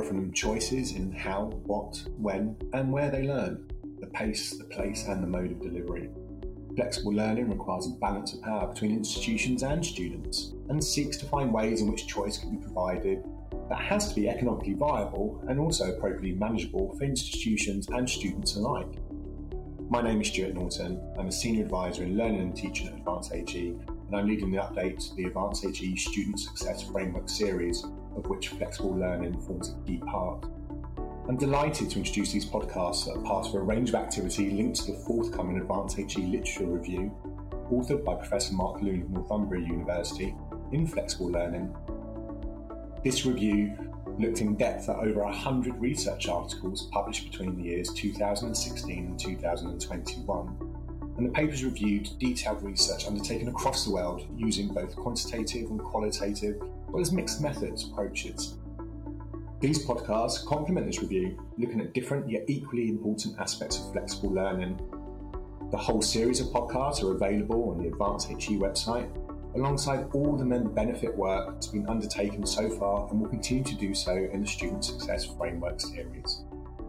offering them choices in how, what, when, and where they learn, the pace, the place, and the mode of delivery. Flexible learning requires a balance of power between institutions and students, and seeks to find ways in which choice can be provided that has to be economically viable and also appropriately manageable for institutions and students alike. My name is Stuart Norton. I'm a Senior Advisor in Learning and Teaching at Advance HE, and I'm leading the update to the Advance HE Student Success Framework series, of which flexible learning forms a key part. I'm delighted to introduce these podcasts that are part of a range of activity linked to the forthcoming Advance HE Literature Review, authored by Professor Mark Loon of Northumbria University in Flexible Learning. This review looked in depth at over 100 research articles published between the years 2016 and 2021, and the papers reviewed detailed research undertaken across the world using both quantitative and qualitative, as well as mixed methods approaches. These podcasts complement this review, looking at different yet equally important aspects of flexible learning. The whole series of podcasts are available on the Advance HE website, alongside all the member benefit work that's been undertaken so far and will continue to do so in the Student Success Framework series.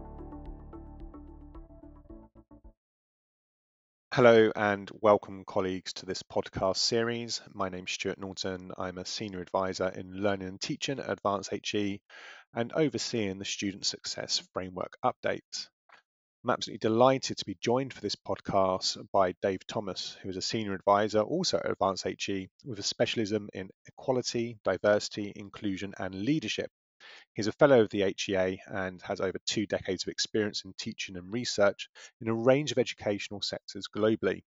Hello and welcome colleagues to this podcast series. My name's Stuart Norton. I'm a Senior Advisor in Learning and Teaching at Advance HE and overseeing the Student Success Framework update. I'm absolutely delighted to be joined for this podcast by Dave Thomas, who is a Senior Advisor also at Advance HE with a specialism in equality, diversity, inclusion and leadership. He's a fellow of the HEA and has over 2 decades of experience in teaching and research in a range of educational sectors globally.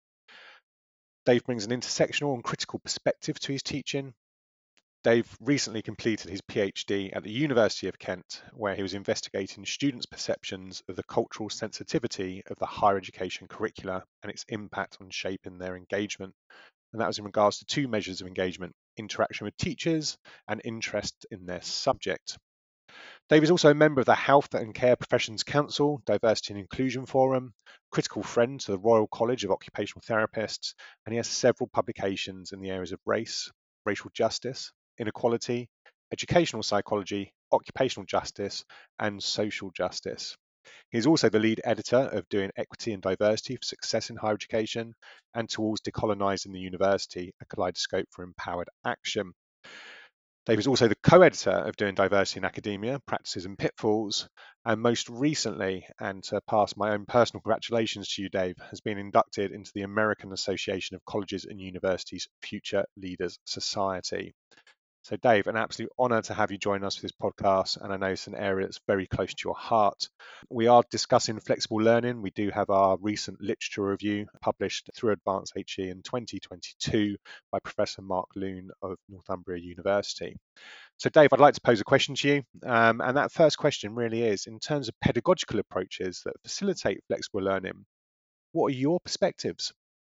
Dave brings an intersectional and critical perspective to his teaching. Dave recently completed his PhD at the University of Kent, where he was investigating students' perceptions of the cultural sensitivity of the higher education curricula and its impact on shaping their engagement. And that was in regards to 2 measures of engagement: interaction with teachers and interest in their subject. Dave is also a member of the Health and Care Professions Council, Diversity and Inclusion Forum, critical friend to the Royal College of Occupational Therapists, and he has several publications in the areas of race, racial justice, inequality, educational psychology, occupational justice, and social justice. He's also the lead editor of Doing Equity and Diversity for Success in Higher Education and Towards Decolonising the University, a Kaleidoscope for Empowered Action. Dave is also the co-editor of Doing Diversity in Academia, Practices and Pitfalls, and most recently, and to pass my own personal congratulations to you, Dave, has been inducted into the American Association of Colleges and Universities Future Leaders Society. So Dave, an absolute honour to have you join us for this podcast, and I know it's an area that's very close to your heart. We are discussing flexible learning. We do have our recent literature review published through Advance HE in 2022 by Professor Mark Loon of Northumbria University. So Dave, I'd like to pose a question to you, and that first question really is, in terms of pedagogical approaches that facilitate flexible learning, what are your perspectives?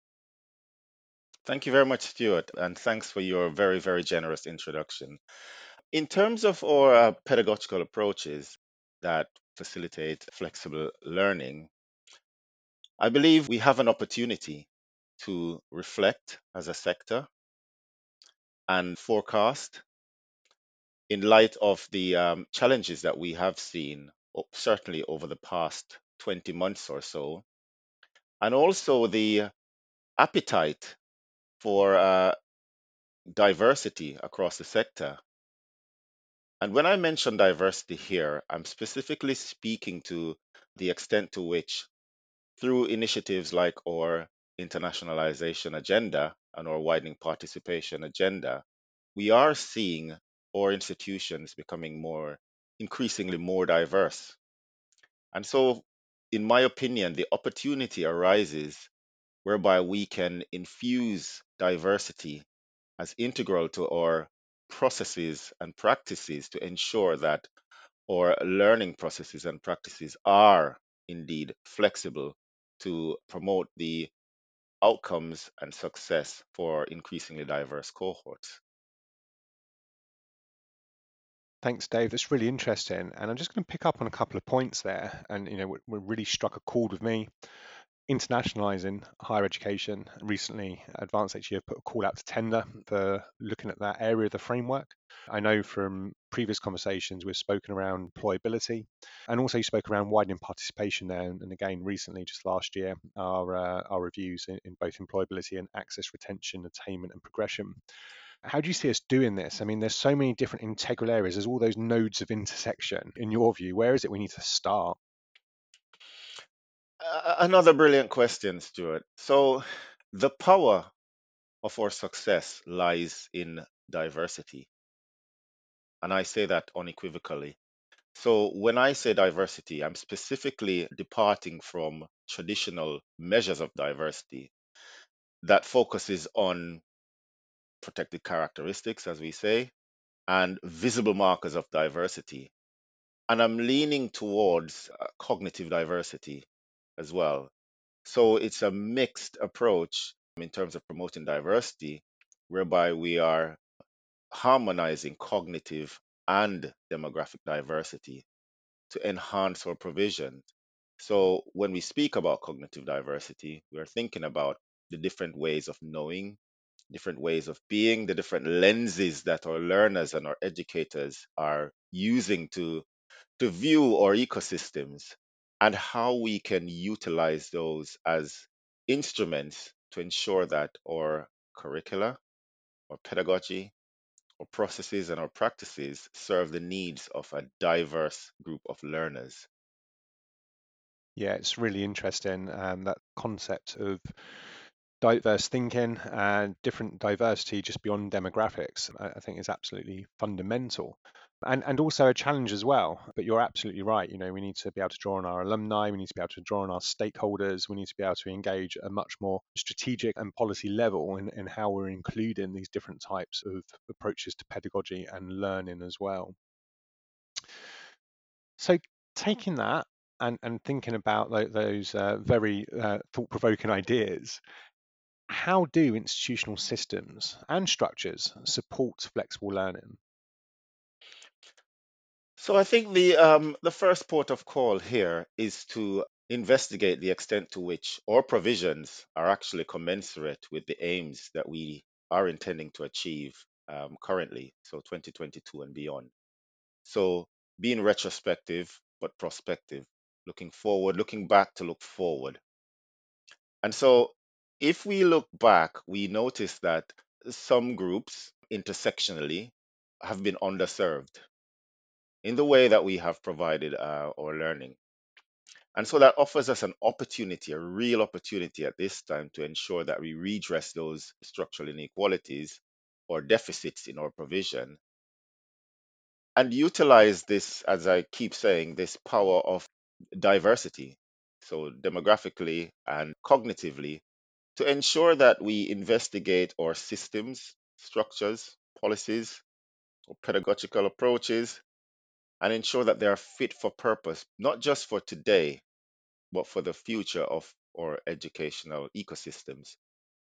Thank you very much, Stuart, and thanks for your very, very generous introduction. In terms of our pedagogical approaches that facilitate flexible learning, I believe we have an opportunity to reflect as a sector and forecast in light of the challenges that we have seen, certainly over the past 20 months or so, and also the appetite for diversity across the sector. And when I mention diversity here, I'm specifically speaking to the extent to which, through initiatives like our internationalization agenda and our widening participation agenda, we are seeing our institutions becoming increasingly more diverse. And so, in my opinion, the opportunity arises whereby we can infuse diversity as integral to our processes and practices to ensure that our learning processes and practices are indeed flexible to promote the outcomes and success for increasingly diverse cohorts. Thanks, Dave. That's really interesting. And I'm just going to pick up on a couple of points there. And, what really struck a chord with me. internationalising higher education. Recently, Advanced HE have put a call out to tender for looking at that area of the framework. I know from previous conversations we've spoken around employability, and also you spoke around widening participation there. And again, recently, just last year, our reviews in both employability and access, retention, attainment, and progression. How do you see us doing this? I mean, there's so many different integral areas. There's all those nodes of intersection. In your view, where is it we need to start? Another brilliant question, Stuart. So, the power of our success lies in diversity. And I say that unequivocally. So, when I say diversity, I'm specifically departing from traditional measures of diversity that focuses on protected characteristics, as we say, and visible markers of diversity. And I'm leaning towards cognitive diversity as well. So it's a mixed approach in terms of promoting diversity, whereby we are harmonizing cognitive and demographic diversity to enhance our provision. So when we speak about cognitive diversity, we're thinking about the different ways of knowing, different ways of being, the different lenses that our learners and our educators are using to view our ecosystems, and how we can utilize those as instruments to ensure that our curricula, our pedagogy, our processes, and our practices serve the needs of a diverse group of learners. Yeah, it's really interesting, that concept of diverse thinking and different diversity just beyond demographics. I think is absolutely fundamental. And also a challenge as well. But you're absolutely right. You know, we need to be able to draw on our alumni, we need to be able to draw on our stakeholders, we need to be able to engage at a much more strategic and policy level in how we're including these different types of approaches to pedagogy and learning as well. So taking that and thinking about those very thought-provoking ideas, how do institutional systems and structures support flexible learning? So I think the first port of call here is to investigate the extent to which our provisions are actually commensurate with the aims that we are intending to achieve currently, so 2022 and beyond. So being retrospective but prospective, looking forward, looking back to look forward. And so if we look back, we notice that some groups intersectionally have been underserved in the way that we have provided our learning. And so that offers us an opportunity, a real opportunity at this time to ensure that we redress those structural inequalities or deficits in our provision and utilize this, as I keep saying, this power of diversity, so demographically and cognitively, to ensure that we investigate our systems, structures, policies, or pedagogical approaches, and ensure that they are fit for purpose, not just for today, but for the future of our educational ecosystems.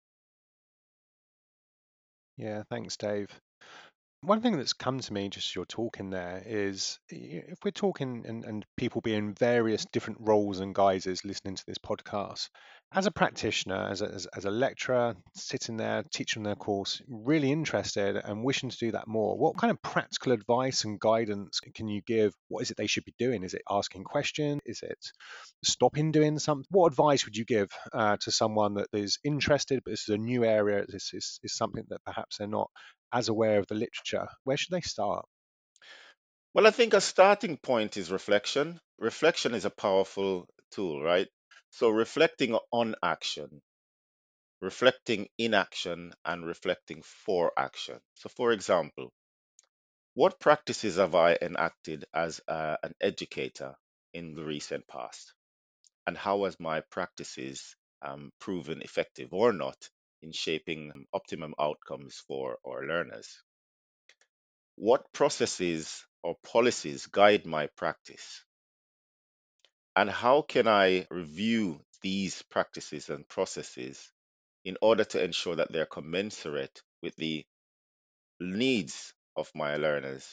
Yeah, thanks, Dave. One thing that's come to me just as you're talking there is if we're talking and people be in various different roles and guises listening to this podcast, as a practitioner, as a lecturer, sitting there teaching their course, really interested and wishing to do that more, what kind of practical advice and guidance can you give? What is it they should be doing? Is it asking questions? Is it stopping doing something? What advice would you give to someone that is interested, but this is a new area, this is something that perhaps they're not as aware of the literature? Where should they start? Well, I think a starting point is reflection. Reflection is a powerful tool, right? So, reflecting on action, reflecting in action, and reflecting for action. So, for example, what practices have I enacted as an educator in the recent past? And how has my practices proven effective or not in shaping optimum outcomes for our learners? What processes or policies guide my practice? And how can I review these practices and processes in order to ensure that they're commensurate with the needs of my learners?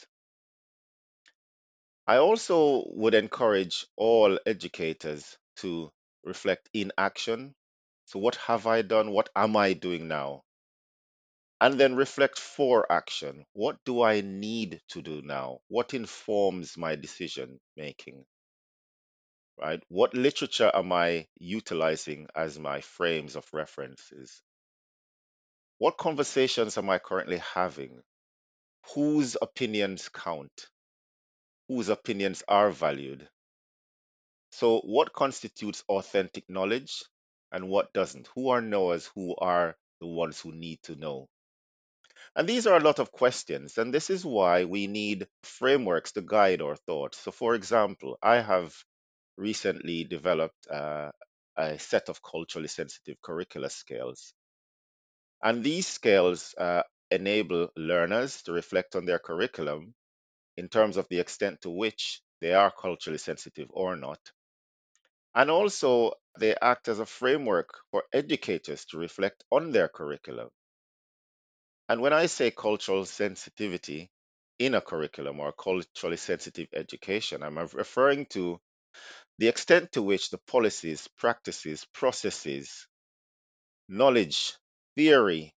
I also would encourage all educators to reflect in action. So, what have I done? What am I doing now? And then reflect for action. What do I need to do now? What informs my decision making? Right? What literature am I utilizing as my frames of references? What conversations am I currently having? Whose opinions count? Whose opinions are valued? So, what constitutes authentic knowledge and what doesn't? Who are knowers? Who are the ones who need to know? And these are a lot of questions, and this is why we need frameworks to guide our thoughts. So, for example, I have recently developed a set of culturally sensitive curricula scales. And these scales enable learners to reflect on their curriculum in terms of the extent to which they are culturally sensitive or not. And also, they act as a framework for educators to reflect on their curriculum. And when I say cultural sensitivity in a curriculum or culturally sensitive education, I'm referring to the extent to which the policies, practices, processes, knowledge, theory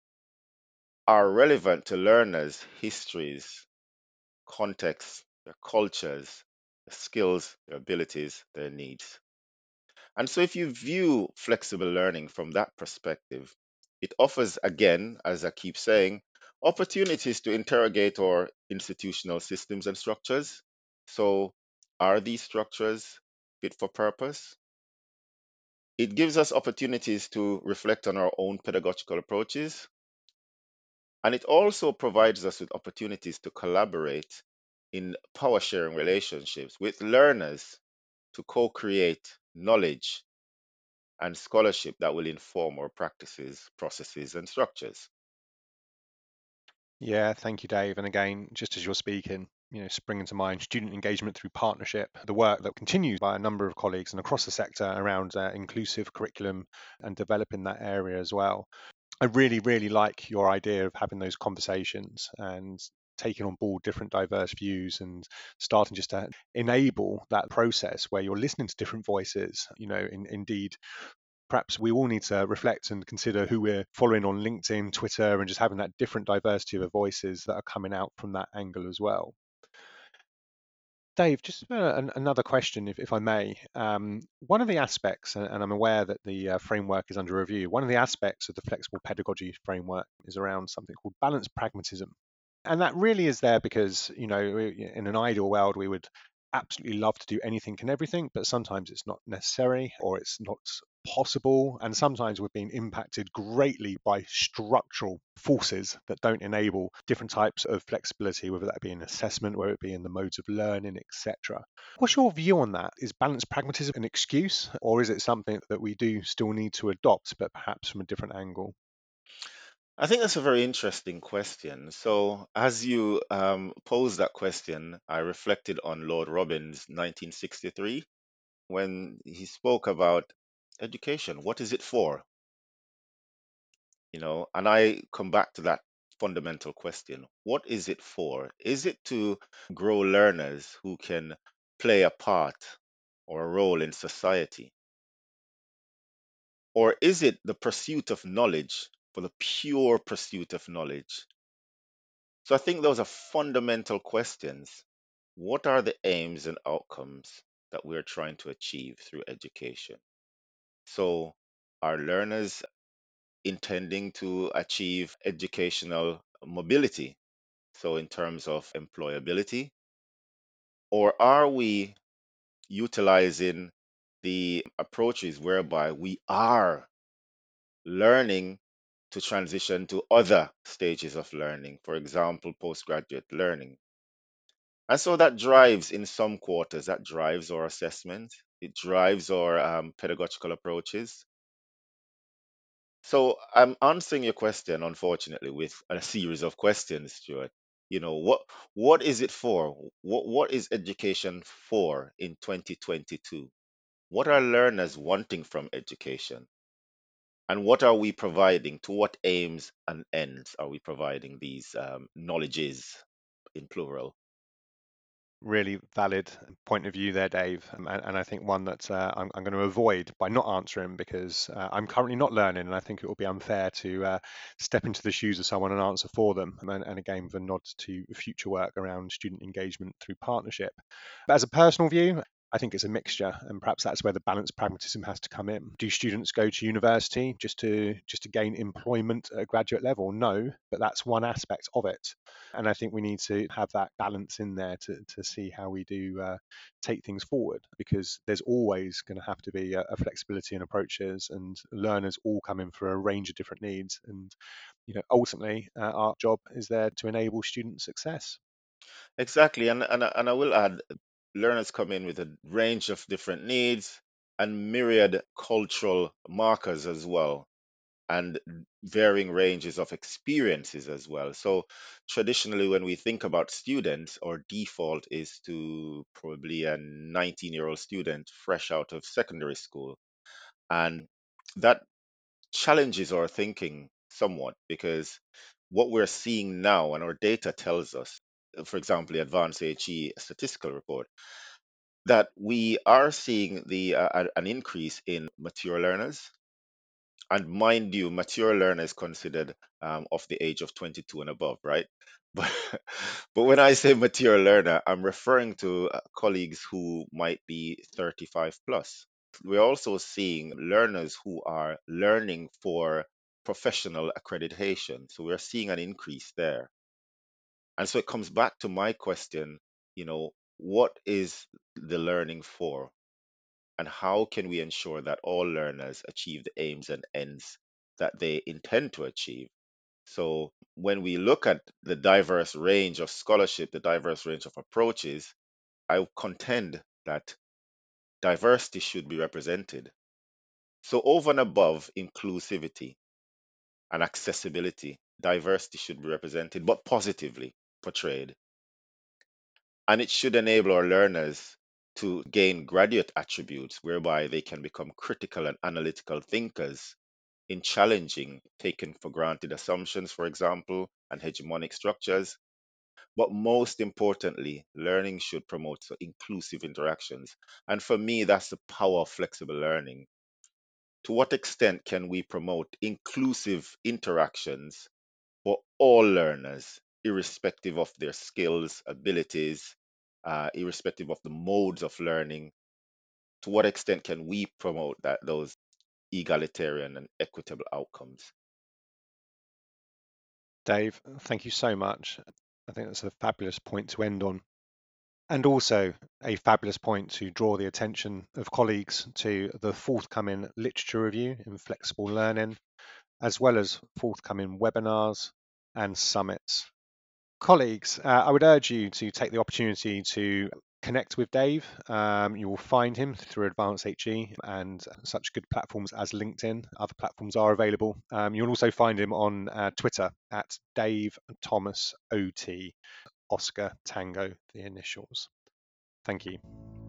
are relevant to learners' histories, contexts, their cultures, their skills, their abilities, their needs. And so, if you view flexible learning from that perspective, it offers, again, as I keep saying, opportunities to interrogate our institutional systems and structures. So, are these structures fit for purpose? It gives us opportunities to reflect on our own pedagogical approaches. And it also provides us with opportunities to collaborate in power sharing relationships with learners to co create knowledge and scholarship that will inform our practices, processes, and structures. Yeah, thank you, Dave. And again, just as you're speaking, springing to mind student engagement through partnership, the work that continues by a number of colleagues and across the sector around inclusive curriculum and developing that area as well. I really, really like your idea of having those conversations and taking on board different diverse views and starting just to enable that process where you're listening to different voices. Indeed, perhaps we all need to reflect and consider who we're following on LinkedIn, Twitter, and just having that different diversity of voices that are coming out from that angle as well. Dave, just another question, if I may. One of the aspects, and I'm aware that the framework is under review, one of the aspects of the flexible pedagogy framework is around something called balanced pragmatism. And that really is there because, in an ideal world, we would absolutely love to do anything and everything, but sometimes it's not necessary or it's not possible. And sometimes we're being impacted greatly by structural forces that don't enable different types of flexibility, whether that be in assessment, whether it be in the modes of learning, etc. What's your view on that? Is balanced pragmatism an excuse, or is it something that we do still need to adopt, but perhaps from a different angle? I think that's a very interesting question. So, as you posed that question, I reflected on Lord Robbins' 1963 when he spoke about education. What is it for? And I come back to that fundamental question. What is it for? Is it to grow learners who can play a part or a role in society? Or is it the pursuit of knowledge for the pure pursuit of knowledge? So I think those are fundamental questions. What are the aims and outcomes that we're trying to achieve through education? So, are learners intending to achieve educational mobility? So, in terms of employability, or are we utilizing the approaches whereby we are learning to transition to other stages of learning, for example, postgraduate learning? And so that drives, in some quarters, that drives our assessment, it drives our pedagogical approaches. So I'm answering your question, unfortunately, with a series of questions, Stuart. What is it for? What is education for in 2022? What are learners wanting from education? And what are we providing? To what aims and ends are we providing these knowledges in plural? really valid point of view there, Dave, and I think one that I'm going to avoid by not answering, because I'm currently not learning, and I think it will be unfair to step into the shoes of someone and answer for them. And again, with a nod to future work around student engagement through partnership. But as a personal view, I think it's a mixture, and perhaps that's where the balanced pragmatism has to come in. Do students go to university just to gain employment at a graduate level? No, but that's one aspect of it. And I think we need to have that balance in there to see how we do take things forward, because there's always going to have to be a flexibility in approaches, and learners all come in for a range of different needs. And ultimately, our job is there to enable student success. Exactly, and I will add, learners come in with a range of different needs and myriad cultural markers as well, and varying ranges of experiences as well. So traditionally, when we think about students, our default is to probably a 19-year-old student fresh out of secondary school, and that challenges our thinking somewhat, because what we're seeing now, and our data tells us, for example, the Advanced HE statistical report, that we are seeing an increase in mature learners. And mind you, mature learner is considered of the age of 22 and above, right? But but when I say mature learner, I'm referring to colleagues who might be 35 plus. We're also seeing learners who are learning for professional accreditation. So we're seeing an increase there. And so it comes back to my question, what is the learning for? And how can we ensure that all learners achieve the aims and ends that they intend to achieve? So when we look at the diverse range of scholarship, the diverse range of approaches, I contend that diversity should be represented. So over and above inclusivity and accessibility, diversity should be represented, but positively portrayed. And it should enable our learners to gain graduate attributes whereby they can become critical and analytical thinkers in challenging taken for granted assumptions, for example, and hegemonic structures. But most importantly, learning should promote inclusive interactions. And for me, that's the power of flexible learning. To what extent can we promote inclusive interactions for all learners, irrespective of their skills, abilities, irrespective of the modes of learning? To what extent can we promote those egalitarian and equitable outcomes? Dave, thank you so much. I think that's a fabulous point to end on. And also a fabulous point to draw the attention of colleagues to the forthcoming literature review in flexible learning, as well as forthcoming webinars and summits. Colleagues, I would urge you to take the opportunity to connect with Dave. You will find him through Advanced HE and such good platforms as LinkedIn. Other platforms are available. You'll also find him on Twitter at Dave Thomas OT, Oscar Tango, the initials. Thank you.